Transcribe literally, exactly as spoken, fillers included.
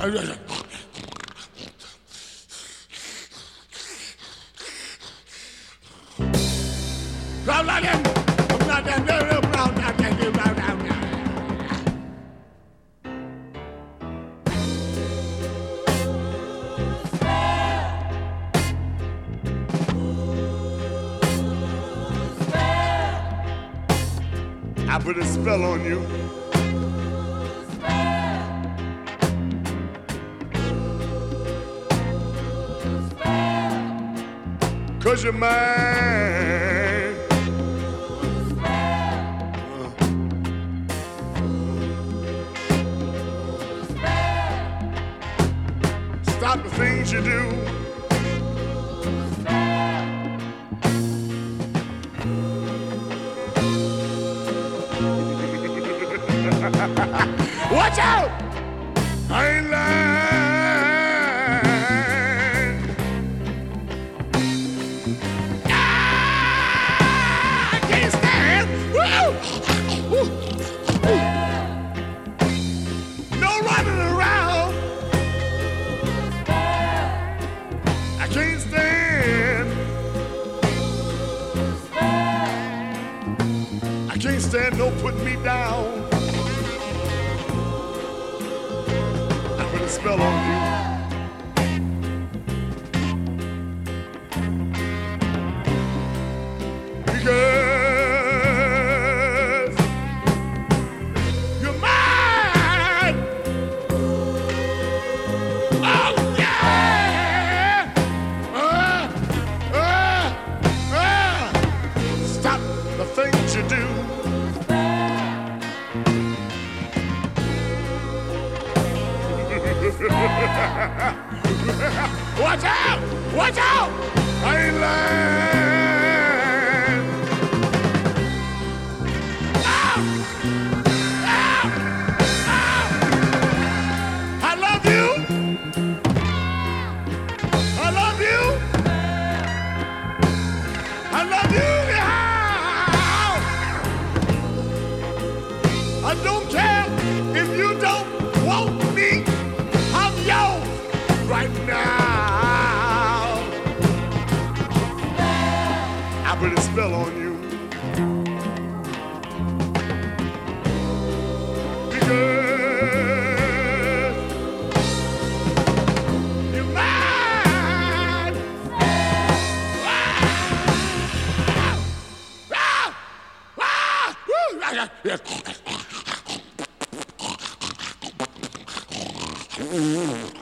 I put a spell on you. Cause you're mine. Stop the things you do. Watch out! I ain't lying. Ah, I can't stand. Woo! Woo! Woo! No running around. I can't stand. I can't stand no putting me down. A spell on you. Because you're mine. Oh yeah. Uh, uh, uh. Stop the things you do. Watch out! Watch out! I ain't lying. Ow! Ow! Ow! I love you. I love you. I love you. Yeah. I don't care if you don't want me. I'm yours right now. I put a spell on you. Because you're mine. Ah! Ah! Ah! Woo!